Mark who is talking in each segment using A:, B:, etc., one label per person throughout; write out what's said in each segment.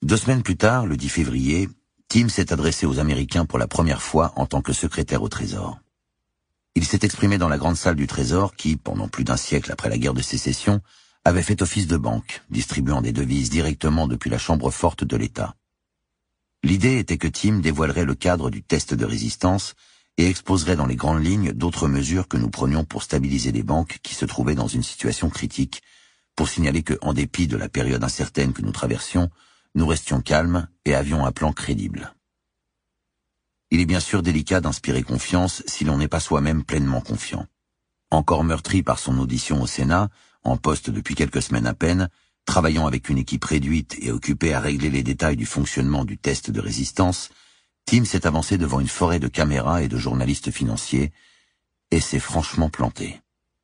A: 2 semaines plus tard, le 10 février, Tim s'est adressé aux Américains pour la première fois en tant que secrétaire au Trésor. Il s'est exprimé dans la grande salle du Trésor qui, pendant plus d'un siècle après la guerre de sécession, avait fait office de banque, distribuant des devises directement depuis la chambre forte de l'État. L'idée était que Tim dévoilerait le cadre du test de résistance et exposerait dans les grandes lignes d'autres mesures que nous prenions pour stabiliser les banques qui se trouvaient dans une situation critique, pour signaler que, en dépit de la période incertaine que nous traversions, nous restions calmes et avions un plan crédible. Il est bien sûr délicat d'inspirer confiance si l'on n'est pas soi-même pleinement confiant. Encore meurtri par son audition au Sénat, en poste depuis quelques semaines à peine, travaillant avec une équipe réduite et occupé à régler les détails du fonctionnement du test de résistance, Tim s'est avancé devant une forêt de caméras et de journalistes financiers et s'est franchement planté.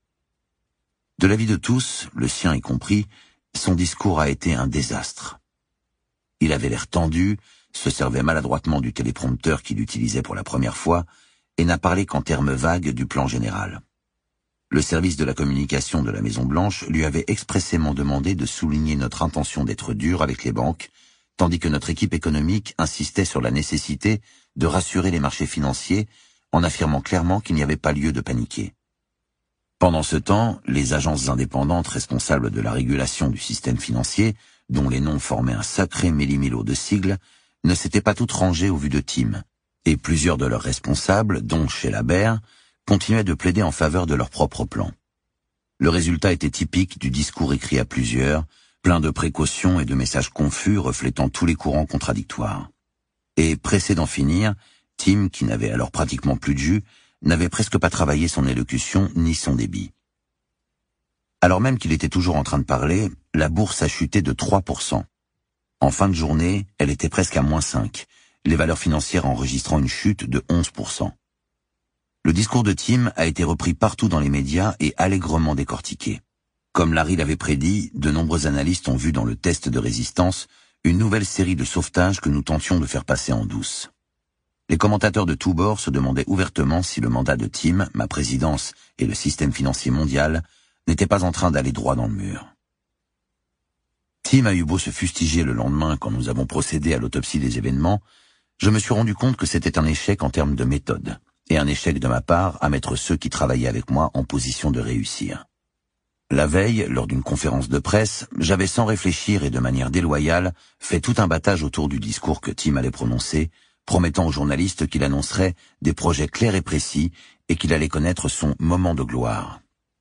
A: De l'avis de tous, le sien y compris, son discours a été un désastre. Il avait l'air tendu, se servait maladroitement du téléprompteur qu'il utilisait pour la première fois et n'a parlé qu'en termes vagues du plan général. Le service de la communication de la Maison-Blanche lui avait expressément demandé de souligner notre intention d'être dur avec les banques, tandis que notre équipe économique insistait sur la nécessité de rassurer les marchés financiers en affirmant clairement qu'il n'y avait pas lieu de paniquer. Pendant ce temps, les agences indépendantes responsables de la régulation du système financier, dont les noms formaient un sacré méli-mélo de sigles, ne s'étaient pas toutes rangées au vu de Tim, et plusieurs de leurs responsables, dont chez Labert, continuaient de plaider en faveur de leur propre plan. Le résultat était typique du discours écrit à plusieurs, plein de précautions et de messages confus reflétant tous les courants contradictoires. Et pressé d'en finir, Tim, qui n'avait alors pratiquement plus de jus, n'avait presque pas travaillé son élocution ni son débit. Alors même qu'il était toujours en train de parler, la bourse a chuté de 3%. En fin de journée, elle était presque à -5, les valeurs financières enregistrant une chute de 11%. Le discours de Tim a été repris partout dans les médias et allègrement décortiqué. Comme Larry l'avait prédit, de nombreux analystes ont vu dans le test de résistance une nouvelle série de sauvetages que nous tentions de faire passer en douce. Les commentateurs de tous bords se demandaient ouvertement si le mandat de Tim, ma présidence et le système financier mondial n'étaient pas en train d'aller droit dans le mur. Tim a eu beau se fustiger le lendemain quand nous avons procédé à l'autopsie des événements, je me suis rendu compte que c'était un échec en termes de méthode, et un échec de ma part à mettre ceux qui travaillaient avec moi en position de réussir. La veille, lors d'une conférence de presse, j'avais sans réfléchir et de manière déloyale fait tout un battage autour du discours que Tim allait prononcer, promettant aux journalistes qu'il annoncerait des projets clairs et précis et qu'il allait connaître son moment de gloire.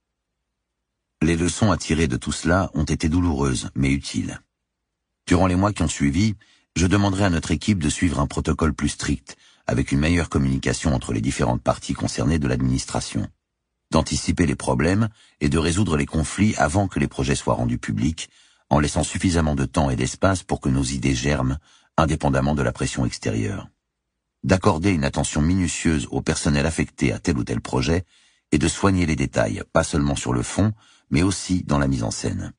A: Les leçons à tirer de tout cela ont été douloureuses, mais utiles. Durant les mois qui ont suivi, je demanderai à notre équipe de suivre un protocole plus strict, avec une meilleure communication entre les différentes parties concernées de l'administration, d'anticiper les problèmes et de résoudre les conflits avant que les projets soient rendus publics, en laissant suffisamment de temps et d'espace pour que nos idées germent, indépendamment de la pression extérieure, d'accorder une attention minutieuse au personnel affecté à tel ou tel projet et de soigner les détails, pas seulement sur le fond, mais aussi dans la mise en scène.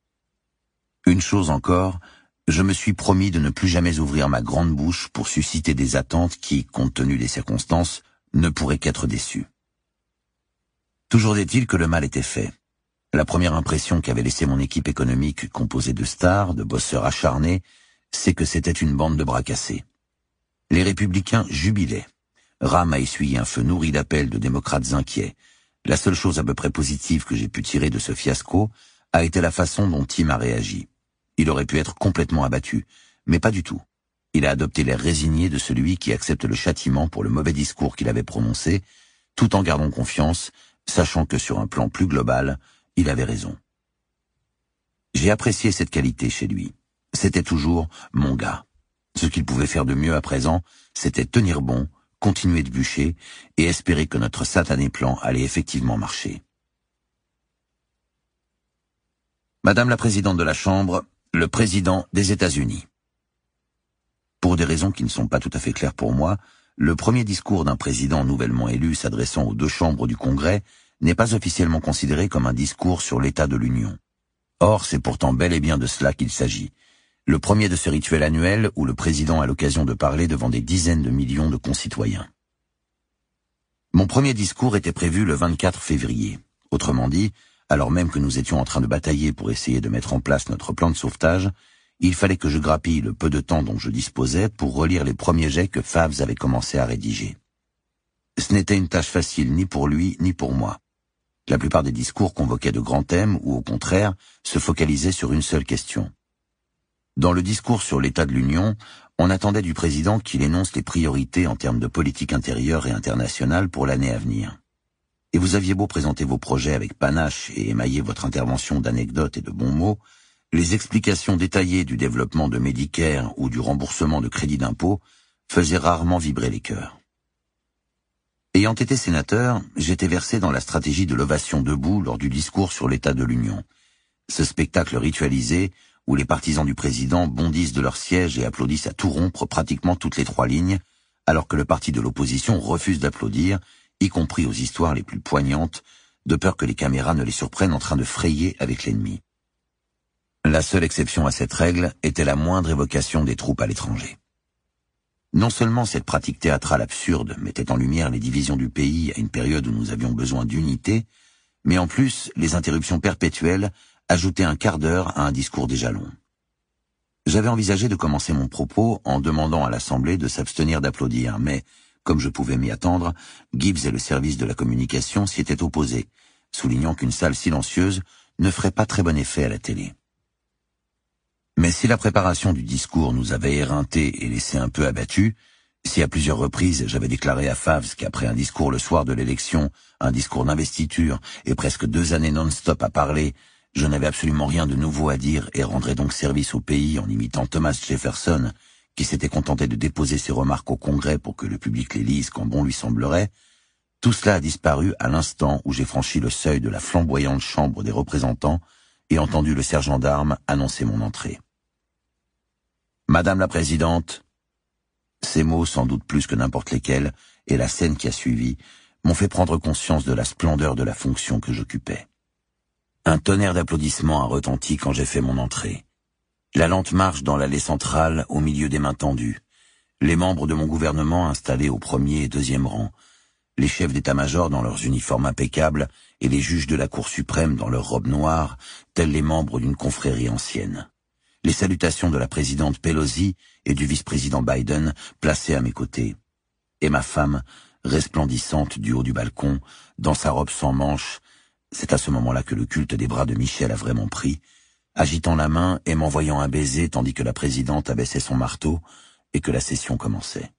A: Une chose encore, je me suis promis de ne plus jamais ouvrir ma grande bouche pour susciter des attentes qui, compte tenu des circonstances, ne pourraient qu'être déçues. Toujours est-il que le mal était fait. La première impression qu'avait laissée mon équipe économique composée de stars, de bosseurs acharnés, c'est que c'était une bande de bras cassés. Les républicains jubilaient. Ram a essuyé un feu nourri d'appels de démocrates inquiets. La seule chose à peu près positive que j'ai pu tirer de ce fiasco a été la façon dont Tim a réagi. Il aurait pu être complètement abattu, mais pas du tout. Il a adopté l'air résigné de celui qui accepte le châtiment pour le mauvais discours qu'il avait prononcé, tout en gardant confiance, sachant que sur un plan plus global, il avait raison. J'ai apprécié cette qualité chez lui. C'était toujours mon gars. Ce qu'il pouvait faire de mieux à présent, c'était tenir bon, continuer de bûcher et espérer que notre satané plan allait effectivement marcher. Madame la Présidente de la Chambre, le Président des États-Unis. Pour des raisons qui ne sont pas tout à fait claires pour moi, le premier discours d'un président nouvellement élu s'adressant aux 2 chambres du Congrès n'est pas officiellement considéré comme un discours sur l'état de l'Union. Or, c'est pourtant bel et bien de cela qu'il s'agit. Le premier de ce rituel annuel où le président a l'occasion de parler devant des dizaines de millions de concitoyens. Mon premier discours était prévu le 24 février. Autrement dit, alors même que nous étions en train de batailler pour essayer de mettre en place notre plan de sauvetage, il fallait que je grappille le peu de temps dont je disposais pour relire les premiers jets que Favs avait commencé à rédiger. Ce n'était une tâche facile ni pour lui ni pour moi. La plupart des discours convoquaient de grands thèmes ou au contraire se focalisaient sur une seule question. Dans le discours sur l'état de l'Union, on attendait du président qu'il énonce les priorités en termes de politique intérieure et internationale pour l'année à venir. Et vous aviez beau présenter vos projets avec panache et émailler votre intervention d'anecdotes et de bons mots, les explications détaillées du développement de Medicare ou du remboursement de crédits d'impôt faisaient rarement vibrer les cœurs. Ayant été sénateur, j'étais versé dans la stratégie de l'ovation debout lors du discours sur l'état de l'Union. Ce spectacle ritualisé où les partisans du président bondissent de leur siège et applaudissent à tout rompre pratiquement toutes les 3 lignes, alors que le parti de l'opposition refuse d'applaudir, y compris aux histoires les plus poignantes, de peur que les caméras ne les surprennent en train de frayer avec l'ennemi. La seule exception à cette règle était la moindre évocation des troupes à l'étranger. Non seulement cette pratique théâtrale absurde mettait en lumière les divisions du pays à une période où nous avions besoin d'unité, mais en plus, les interruptions perpétuelles ajoutaient un quart d'heure à un discours déjà long. J'avais envisagé de commencer mon propos en demandant à l'Assemblée de s'abstenir d'applaudir, mais, comme je pouvais m'y attendre, Gibbs et le service de la communication s'y étaient opposés, soulignant qu'une salle silencieuse ne ferait pas très bon effet à la télé. Mais si la préparation du discours nous avait éreintés et laissés un peu abattus, si à plusieurs reprises j'avais déclaré à Favs qu'après un discours le soir de l'élection, un discours d'investiture et presque 2 années non-stop à parler, je n'avais absolument rien de nouveau à dire et rendrais donc service au pays en imitant Thomas Jefferson, qui s'était contenté de déposer ses remarques au Congrès pour que le public les lise quand bon lui semblerait, tout cela a disparu à l'instant où j'ai franchi le seuil de la flamboyante chambre des représentants et entendu le sergent d'armes annoncer mon entrée. Madame la Présidente, ces mots, sans doute plus que n'importe lesquels, et la scène qui a suivi, m'ont fait prendre conscience de la splendeur de la fonction que j'occupais. Un tonnerre d'applaudissements a retenti quand j'ai fait mon entrée. La lente marche dans l'allée centrale au milieu des mains tendues, les membres de mon gouvernement installés au 1er et 2e rang, les chefs d'état-major dans leurs uniformes impeccables et les juges de la Cour suprême dans leurs robes noires, tels les membres d'une confrérie ancienne. Les salutations de la présidente Pelosi et du vice-président Biden placés à mes côtés, et ma femme, resplendissante du haut du balcon, dans sa robe sans manches, c'est à ce moment-là que le culte des bras de Michel a vraiment pris, agitant la main et m'envoyant un baiser tandis que la présidente abaissait son marteau et que la session commençait.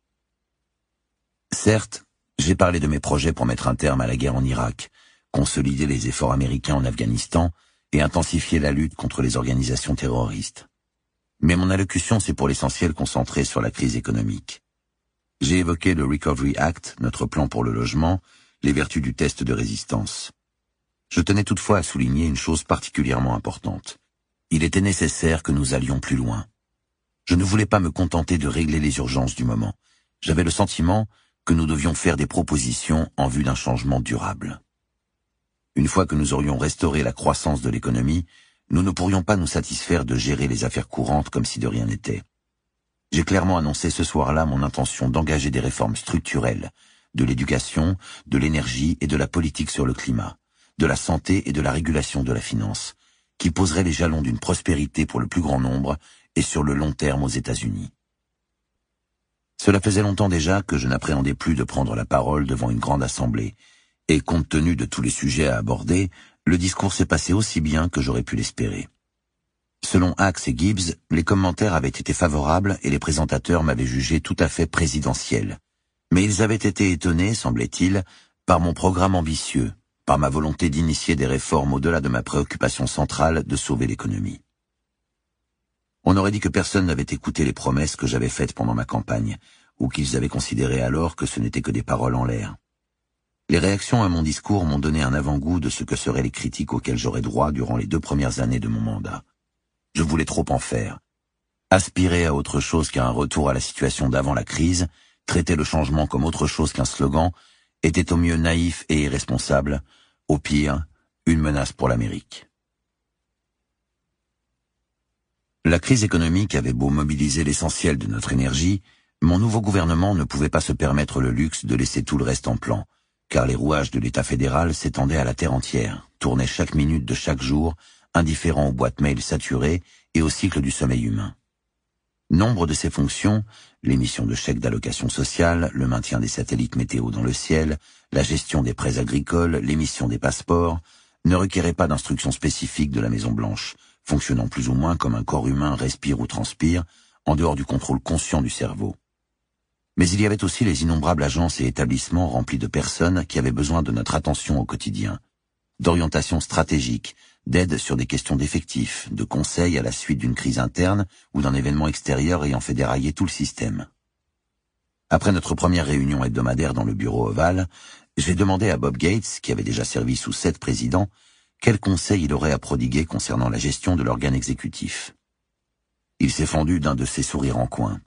A: Certes, j'ai parlé de mes projets pour mettre un terme à la guerre en Irak, consolider les efforts américains en Afghanistan et intensifier la lutte contre les organisations terroristes. Mais mon allocution s'est pour l'essentiel concentrée sur la crise économique. J'ai évoqué le Recovery Act, notre plan pour le logement, les vertus du test de résistance. Je tenais toutefois à souligner une chose particulièrement importante. Il était nécessaire que nous allions plus loin. Je ne voulais pas me contenter de régler les urgences du moment. J'avais le sentiment que nous devions faire des propositions en vue d'un changement durable. Une fois que nous aurions restauré la croissance de l'économie, nous ne pourrions pas nous satisfaire de gérer les affaires courantes comme si de rien n'était. J'ai clairement annoncé ce soir-là mon intention d'engager des réformes structurelles, de l'éducation, de l'énergie et de la politique sur le climat, de la santé et de la régulation de la finance, qui poseraient les jalons d'une prospérité pour le plus grand nombre et sur le long terme aux États-Unis. Cela faisait longtemps déjà que je n'appréhendais plus de prendre la parole devant une grande assemblée, et compte tenu de tous les sujets à aborder, le discours s'est passé aussi bien que j'aurais pu l'espérer. Selon Axe et Gibbs, les commentaires avaient été favorables et les présentateurs m'avaient jugé tout à fait présidentiel. Mais ils avaient été étonnés, semblait-il, par mon programme ambitieux, par ma volonté d'initier des réformes au-delà de ma préoccupation centrale de sauver l'économie. On aurait dit que personne n'avait écouté les promesses que j'avais faites pendant ma campagne, ou qu'ils avaient considéré alors que ce n'étaient que des paroles en l'air. Les réactions à mon discours m'ont donné un avant-goût de ce que seraient les critiques auxquelles j'aurais droit durant les 2 premières années de mon mandat. Je voulais trop en faire. Aspirer à autre chose qu'à un retour à la situation d'avant la crise, traiter le changement comme autre chose qu'un slogan, était au mieux naïf et irresponsable, au pire, une menace pour l'Amérique. La crise économique avait beau mobiliser l'essentiel de notre énergie, mon nouveau gouvernement ne pouvait pas se permettre le luxe de laisser tout le reste en plan, car les rouages de l'État fédéral s'étendaient à la terre entière, tournaient chaque minute de chaque jour, indifférents aux boîtes mail saturées et au cycle du sommeil humain. Nombre de ses fonctions, l'émission de chèques d'allocation sociale, le maintien des satellites météo dans le ciel, la gestion des prêts agricoles, l'émission des passeports, ne requéraient pas d'instructions spécifiques de la Maison-Blanche, fonctionnant plus ou moins comme un corps humain respire ou transpire, en dehors du contrôle conscient du cerveau. Mais il y avait aussi les innombrables agences et établissements remplis de personnes qui avaient besoin de notre attention au quotidien, d'orientation stratégique, d'aide sur des questions d'effectifs, de conseils à la suite d'une crise interne ou d'un événement extérieur ayant fait dérailler tout le système. Après notre première réunion hebdomadaire dans le bureau ovale, j'ai demandé à Bob Gates, qui avait déjà servi sous 7 présidents, quels conseils il aurait à prodiguer concernant la gestion de l'organe exécutif. Il s'est fendu d'un de ses sourires en coin.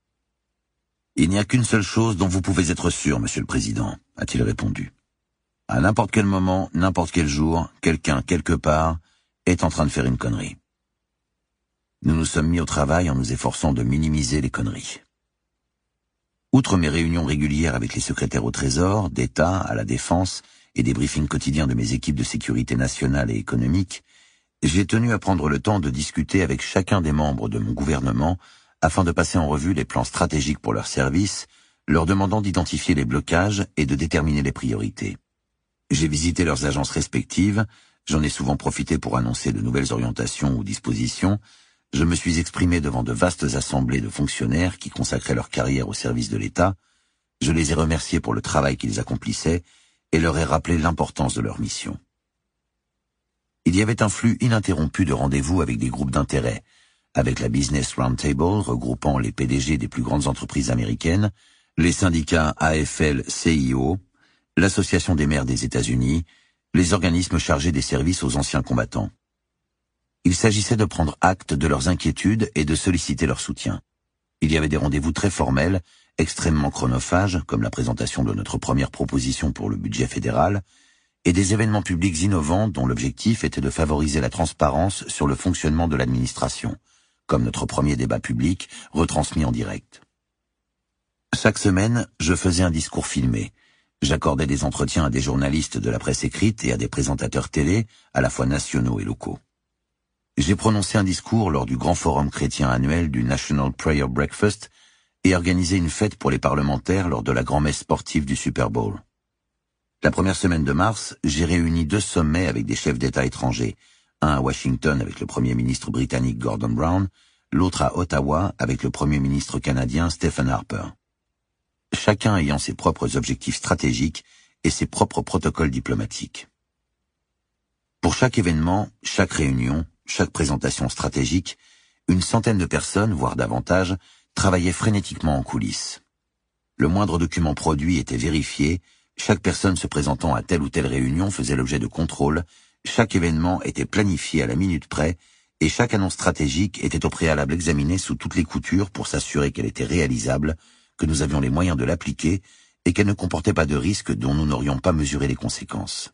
A: « Il n'y a qu'une seule chose dont vous pouvez être sûr, Monsieur le Président, » a-t-il répondu. « À n'importe quel moment, n'importe quel jour, quelqu'un, quelque part, est en train de faire une connerie. » Nous nous sommes mis au travail en nous efforçant de minimiser les conneries. Outre mes réunions régulières avec les secrétaires au Trésor, d'État, à la Défense et des briefings quotidiens de mes équipes de sécurité nationale et économique, j'ai tenu à prendre le temps de discuter avec chacun des membres de mon gouvernement afin de passer en revue les plans stratégiques pour leurs services, leur demandant d'identifier les blocages et de déterminer les priorités. J'ai visité leurs agences respectives, j'en ai souvent profité pour annoncer de nouvelles orientations ou dispositions, je me suis exprimé devant de vastes assemblées de fonctionnaires qui consacraient leur carrière au service de l'État, je les ai remerciés pour le travail qu'ils accomplissaient et leur ai rappelé l'importance de leur mission. Il y avait un flux ininterrompu de rendez-vous avec des groupes d'intérêt, avec la Business Roundtable regroupant les PDG des plus grandes entreprises américaines, les syndicats AFL-CIO, l'Association des maires des États-Unis, les organismes chargés des services aux anciens combattants. Il s'agissait de prendre acte de leurs inquiétudes et de solliciter leur soutien. Il y avait des rendez-vous très formels, extrêmement chronophages, comme la présentation de notre première proposition pour le budget fédéral, et des événements publics innovants dont l'objectif était de favoriser la transparence sur le fonctionnement de l'administration, comme notre premier débat public retransmis en direct. Chaque semaine, je faisais un discours filmé. J'accordais des entretiens à des journalistes de la presse écrite et à des présentateurs télé, à la fois nationaux et locaux. J'ai prononcé un discours lors du grand forum chrétien annuel du National Prayer Breakfast et organisé une fête pour les parlementaires lors de la grand-messe sportive du Super Bowl. La première semaine de mars, j'ai réuni 2 sommets avec des chefs d'État étrangers, un à Washington avec le Premier ministre britannique Gordon Brown, l'autre à Ottawa avec le Premier ministre canadien Stephen Harper. Chacun ayant ses propres objectifs stratégiques et ses propres protocoles diplomatiques. Pour chaque événement, chaque réunion, chaque présentation stratégique, une centaine de personnes, voire davantage, travaillaient frénétiquement en coulisses. Le moindre document produit était vérifié, chaque personne se présentant à telle ou telle réunion faisait l'objet de contrôle, chaque événement était planifié à la minute près, et chaque annonce stratégique était au préalable examinée sous toutes les coutures pour s'assurer qu'elle était réalisable, que nous avions les moyens de l'appliquer, et qu'elle ne comportait pas de risques dont nous n'aurions pas mesuré les conséquences.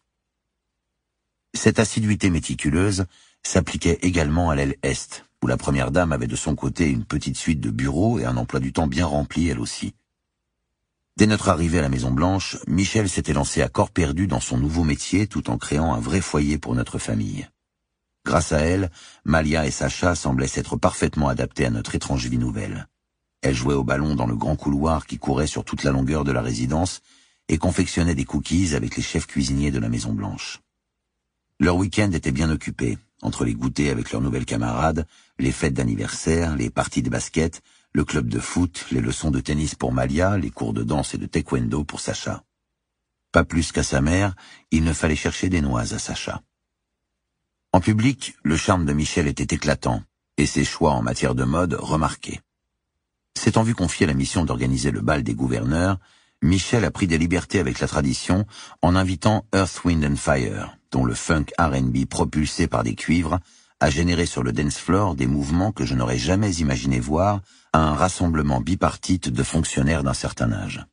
A: Cette assiduité méticuleuse s'appliquait également à l'aile Est, où la première dame avait de son côté une petite suite de bureaux et un emploi du temps bien rempli elle aussi. Dès notre arrivée à la Maison-Blanche, Michel s'était lancé à corps perdu dans son nouveau métier tout en créant un vrai foyer pour notre famille. Grâce à elle, Malia et Sacha semblaient s'être parfaitement adaptés à notre étrange vie nouvelle. Elle jouait au ballon dans le grand couloir qui courait sur toute la longueur de la résidence et confectionnait des cookies avec les chefs cuisiniers de la Maison-Blanche. Leur week-end était bien occupé, entre les goûters avec leurs nouvelles camarades, les fêtes d'anniversaire, les parties de basket, le club de foot, les leçons de tennis pour Malia, les cours de danse et de taekwondo pour Sacha. Pas plus qu'à sa mère, il ne fallait chercher des noises à Sacha. En public, le charme de Michel était éclatant, et ses choix en matière de mode remarqués. S'étant vu confier la mission d'organiser le bal des gouverneurs, Michel a pris des libertés avec la tradition en invitant Earth, Wind and Fire, dont le funk R&B propulsé par des cuivres a généré sur le dance floor des mouvements que je n'aurais jamais imaginé voir à un rassemblement bipartite de fonctionnaires d'un certain âge.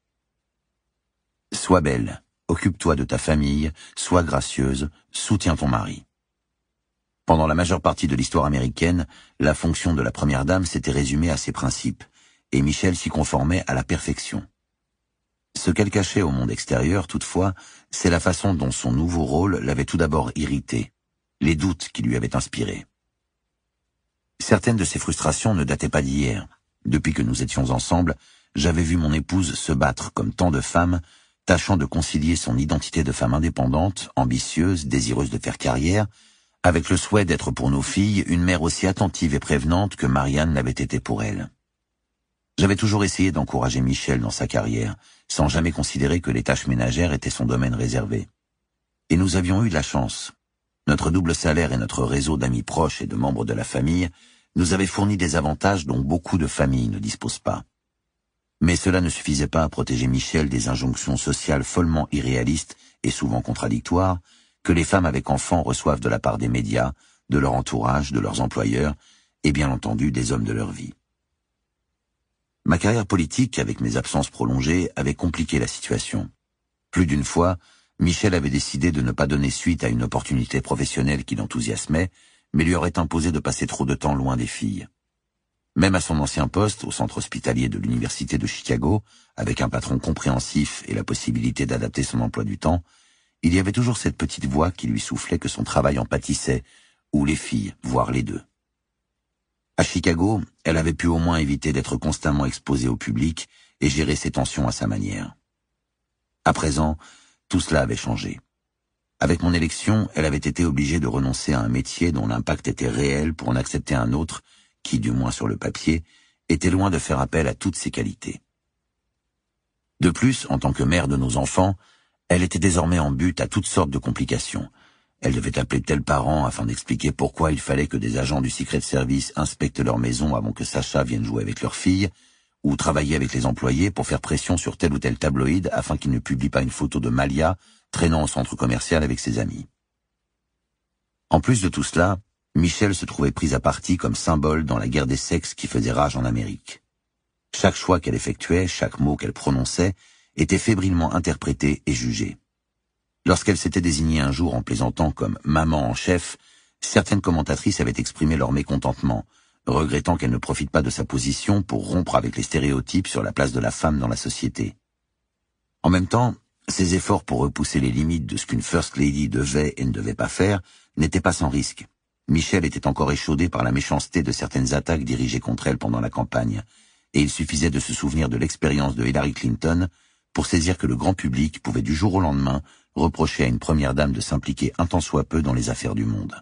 A: Sois belle, occupe-toi de ta famille, sois gracieuse, soutiens ton mari. Pendant la majeure partie de l'histoire américaine, la fonction de la première dame s'était résumée à ces principes, et Michel s'y conformait à la perfection. Ce qu'elle cachait au monde extérieur, toutefois, c'est la façon dont son nouveau rôle l'avait tout d'abord irrité, les doutes qui lui avaient inspiré. Certaines de ses frustrations ne dataient pas d'hier. Depuis que nous étions ensemble, j'avais vu mon épouse se battre comme tant de femmes, tâchant de concilier son identité de femme indépendante, ambitieuse, désireuse de faire carrière, avec le souhait d'être pour nos filles une mère aussi attentive et prévenante que Marianne l'avait été pour elle. J'avais toujours essayé d'encourager Michel dans sa carrière, sans jamais considérer que les tâches ménagères étaient son domaine réservé. Et nous avions eu de la chance. Notre double salaire et notre réseau d'amis proches et de membres de la famille nous avaient fourni des avantages dont beaucoup de familles ne disposent pas. Mais cela ne suffisait pas à protéger Michel des injonctions sociales follement irréalistes et souvent contradictoires que les femmes avec enfants reçoivent de la part des médias, de leur entourage, de leurs employeurs et bien entendu des hommes de leur vie. Ma carrière politique, avec mes absences prolongées, avait compliqué la situation. Plus d'une fois, Michel avait décidé de ne pas donner suite à une opportunité professionnelle qui l'enthousiasmait, mais lui aurait imposé de passer trop de temps loin des filles. Même à son ancien poste, au centre hospitalier de l'Université de Chicago, avec un patron compréhensif et la possibilité d'adapter son emploi du temps, il y avait toujours cette petite voix qui lui soufflait que son travail en pâtissait, ou les filles, voire les deux. À Chicago, elle avait pu au moins éviter d'être constamment exposée au public et gérer ses tensions à sa manière. À présent, tout cela avait changé. Avec mon élection, elle avait été obligée de renoncer à un métier dont l'impact était réel pour en accepter un autre qui, du moins sur le papier, était loin de faire appel à toutes ses qualités. De plus, en tant que mère de nos enfants, elle était désormais en butte à toutes sortes de complications. Elle devait appeler tel parent afin d'expliquer pourquoi il fallait que des agents du Secret Service inspectent leur maison avant que Sacha vienne jouer avec leur fille, ou travailler avec les employés pour faire pression sur tel ou tel tabloïd afin qu'ils ne publient pas une photo de Malia traînant au centre commercial avec ses amis. En plus de tout cela, Michel se trouvait prise à partie comme symbole dans la guerre des sexes qui faisait rage en Amérique. Chaque choix qu'elle effectuait, chaque mot qu'elle prononçait, était fébrilement interprété et jugé. Lorsqu'elle s'était désignée un jour en plaisantant comme « maman en chef », certaines commentatrices avaient exprimé leur mécontentement, regrettant qu'elle ne profite pas de sa position pour rompre avec les stéréotypes sur la place de la femme dans la société. En même temps, ses efforts pour repousser les limites de ce qu'une First Lady devait et ne devait pas faire n'étaient pas sans risque. Michel était encore échaudé par la méchanceté de certaines attaques dirigées contre elle pendant la campagne, et il suffisait de se souvenir de l'expérience de Hillary Clinton pour saisir que le grand public pouvait du jour au lendemain reprocher à une première dame de s'impliquer un tant soit peu dans les affaires du monde.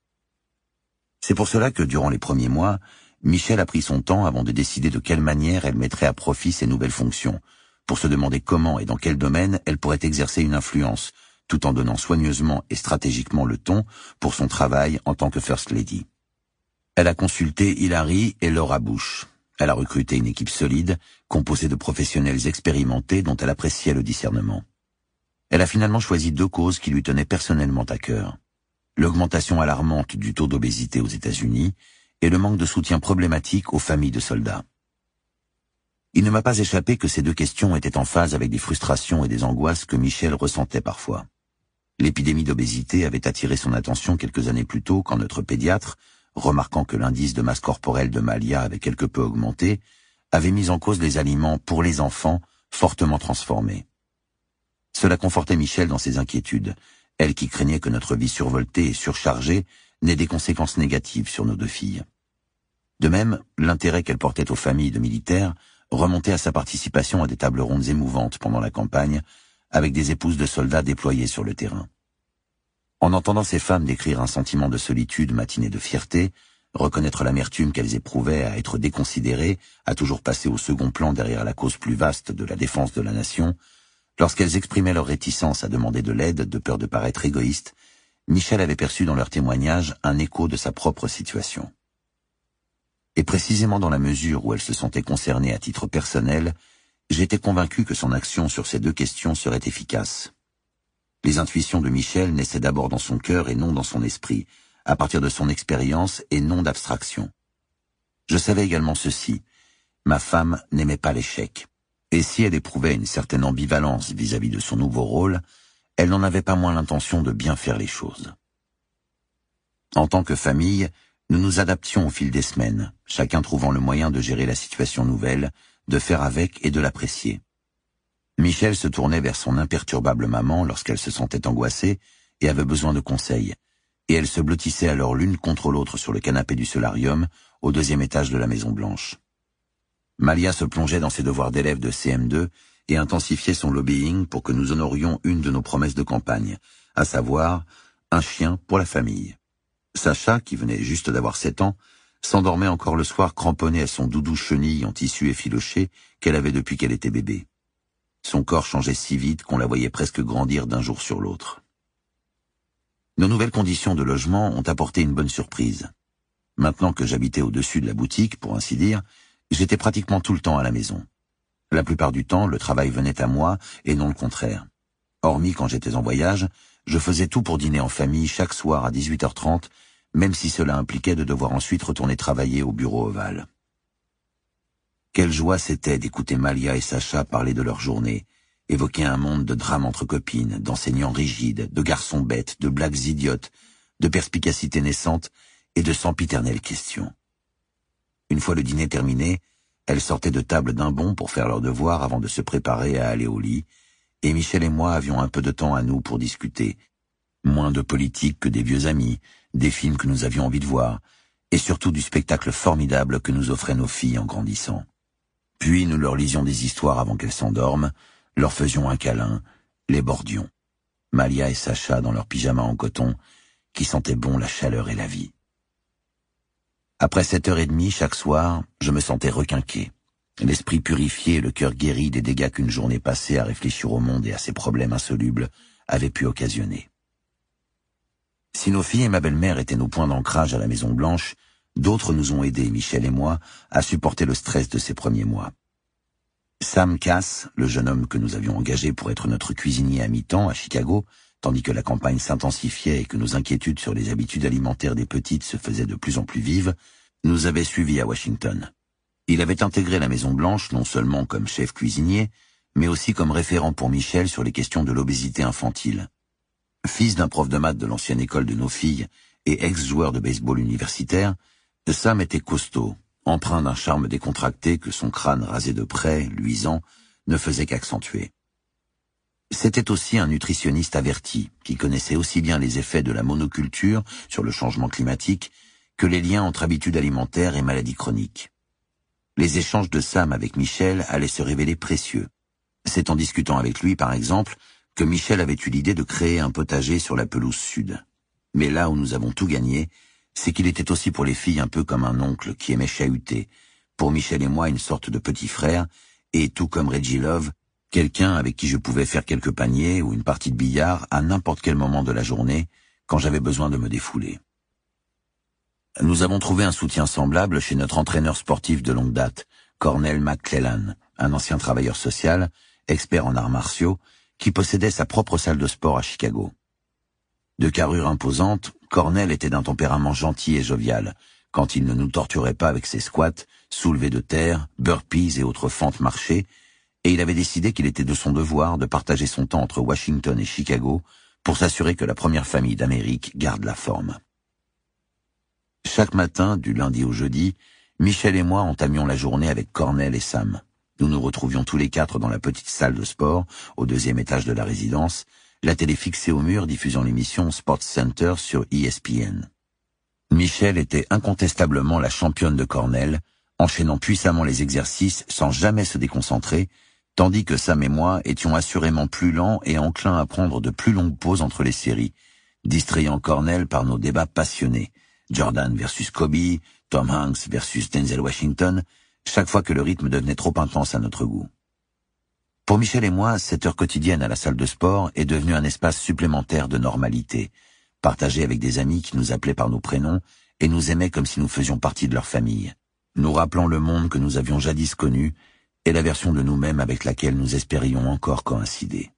A: C'est pour cela que, durant les premiers mois, Michel a pris son temps avant de décider de quelle manière elle mettrait à profit ses nouvelles fonctions, pour se demander comment et dans quel domaine elle pourrait exercer une influence, tout en donnant soigneusement et stratégiquement le ton pour son travail en tant que First Lady. Elle a consulté Hillary et Laura Bush. Elle a recruté une équipe solide, composée de professionnels expérimentés dont elle appréciait le discernement. Elle a finalement choisi 2 causes qui lui tenaient personnellement à cœur. L'augmentation alarmante du taux d'obésité aux États-Unis et le manque de soutien problématique aux familles de soldats. Il ne m'a pas échappé que ces 2 questions étaient en phase avec des frustrations et des angoisses que Michel ressentait parfois. L'épidémie d'obésité avait attiré son attention quelques années plus tôt quand notre pédiatre, remarquant que l'indice de masse corporelle de Malia avait quelque peu augmenté, avait mis en cause les aliments pour les enfants fortement transformés. Cela confortait Michel dans ses inquiétudes, elle qui craignait que notre vie survoltée et surchargée n'ait des conséquences négatives sur nos 2 filles. De même, l'intérêt qu'elle portait aux familles de militaires remontait à sa participation à des tables rondes émouvantes pendant la campagne, avec des épouses de soldats déployés sur le terrain. En entendant ces femmes décrire un sentiment de solitude matiné de fierté, reconnaître l'amertume qu'elles éprouvaient à être déconsidérées, à toujours passer au second plan derrière la cause plus vaste de la défense de la nation, lorsqu'elles exprimaient leur réticence à demander de l'aide de peur de paraître égoïste, Michel avait perçu dans leurs témoignages un écho de sa propre situation. Et précisément dans la mesure où elle se sentait concernée à titre personnel, j'étais convaincu que son action sur ces 2 questions serait efficace. Les intuitions de Michel naissaient d'abord dans son cœur et non dans son esprit, à partir de son expérience et non d'abstraction. Je savais également ceci, ma femme n'aimait pas l'échec, et si elle éprouvait une certaine ambivalence vis-à-vis de son nouveau rôle, elle n'en avait pas moins l'intention de bien faire les choses. En tant que famille, nous nous adaptions au fil des semaines, chacun trouvant le moyen de gérer la situation nouvelle, de faire avec et de l'apprécier. Michel se tournait vers son imperturbable maman lorsqu'elle se sentait angoissée et avait besoin de conseils, et elles se blottissaient alors l'une contre l'autre sur le canapé du solarium au 2e étage de la Maison Blanche. Malia se plongeait dans ses devoirs d'élève de CM2 et intensifiait son lobbying pour que nous honorions une de nos promesses de campagne, à savoir un chien pour la famille. Sacha, qui venait juste d'avoir 7 ans, s'endormait encore le soir cramponné à son doudou chenille en tissu effiloché qu'elle avait depuis qu'elle était bébé. Son corps changeait si vite qu'on la voyait presque grandir d'un jour sur l'autre. Nos nouvelles conditions de logement ont apporté une bonne surprise. Maintenant que j'habitais au-dessus de la boutique, pour ainsi dire, j'étais pratiquement tout le temps à la maison. La plupart du temps, le travail venait à moi et non le contraire. Hormis quand j'étais en voyage, je faisais tout pour dîner en famille chaque soir à 18h30, même si cela impliquait de devoir ensuite retourner travailler au bureau ovale. Quelle joie c'était d'écouter Malia et Sacha parler de leur journée, évoquer un monde de drames entre copines, d'enseignants rigides, de garçons bêtes, de blagues idiotes, de perspicacité naissante et de sempiternelles questions. Une fois le dîner terminé, elles sortaient de table d'un bond pour faire leurs devoirs avant de se préparer à aller au lit, et Michel et moi avions un peu de temps à nous pour discuter. Moins de politique que des vieux amis, des films que nous avions envie de voir, et surtout du spectacle formidable que nous offraient nos filles en grandissant. Puis nous leur lisions des histoires avant qu'elles s'endorment, leur faisions un câlin, les bordions. Malia et Sacha dans leurs pyjamas en coton, qui sentaient bon la chaleur et la vie. Après 7h30 chaque soir, je me sentais requinqué, l'esprit purifié et le cœur guéri des dégâts qu'une journée passée à réfléchir au monde et à ses problèmes insolubles avait pu occasionner. Si nos filles et ma belle-mère étaient nos points d'ancrage à la Maison Blanche, d'autres nous ont aidés, Michel et moi, à supporter le stress de ces premiers mois. Sam Cass, le jeune homme que nous avions engagé pour être notre cuisinier à mi-temps à Chicago, tandis que la campagne s'intensifiait et que nos inquiétudes sur les habitudes alimentaires des petites se faisaient de plus en plus vives, nous avait suivis à Washington. Il avait intégré la Maison Blanche non seulement comme chef cuisinier, mais aussi comme référent pour Michel sur les questions de l'obésité infantile. Fils d'un prof de maths de l'ancienne école de nos filles et ex-joueur de baseball universitaire, Sam était costaud, empreint d'un charme décontracté que son crâne rasé de près, luisant, ne faisait qu'accentuer. C'était aussi un nutritionniste averti, qui connaissait aussi bien les effets de la monoculture sur le changement climatique que les liens entre habitudes alimentaires et maladies chroniques. Les échanges de Sam avec Michel allaient se révéler précieux. C'est en discutant avec lui, par exemple, que Michel avait eu l'idée de créer un potager sur la pelouse sud. Mais là où nous avons tout gagné, c'est qu'il était aussi pour les filles un peu comme un oncle qui aimait chahuter, pour Michel et moi une sorte de petit frère, et tout comme Reggie Love, quelqu'un avec qui je pouvais faire quelques paniers ou une partie de billard à n'importe quel moment de la journée, quand j'avais besoin de me défouler. Nous avons trouvé un soutien semblable chez notre entraîneur sportif de longue date, Cornell McClellan, un ancien travailleur social, expert en arts martiaux, qui possédait sa propre salle de sport à Chicago. De carrure imposante, Cornell était d'un tempérament gentil et jovial, quand il ne nous torturait pas avec ses squats, soulevés de terre, burpees et autres fentes marchées, et il avait décidé qu'il était de son devoir de partager son temps entre Washington et Chicago pour s'assurer que la première famille d'Amérique garde la forme. Chaque matin, du lundi au jeudi, Michel et moi entamions la journée avec Cornell et Sam. Nous nous retrouvions tous les 4 dans la petite salle de sport, au 2e étage de la résidence, la télé fixée au mur diffusant l'émission Sports Center sur ESPN. Michel était incontestablement la championne de Cornell, enchaînant puissamment les exercices sans jamais se déconcentrer, tandis que Sam et moi étions assurément plus lents et enclins à prendre de plus longues pauses entre les séries, distrayant Cornell par nos débats passionnés, Jordan versus Kobe, Tom Hanks versus Denzel Washington, chaque fois que le rythme devenait trop intense à notre goût. Pour Michel et moi, cette heure quotidienne à la salle de sport est devenue un espace supplémentaire de normalité, partagé avec des amis qui nous appelaient par nos prénoms et nous aimaient comme si nous faisions partie de leur famille, nous rappelant le monde que nous avions jadis connu et la version de nous-mêmes avec laquelle nous espérions encore coïncider.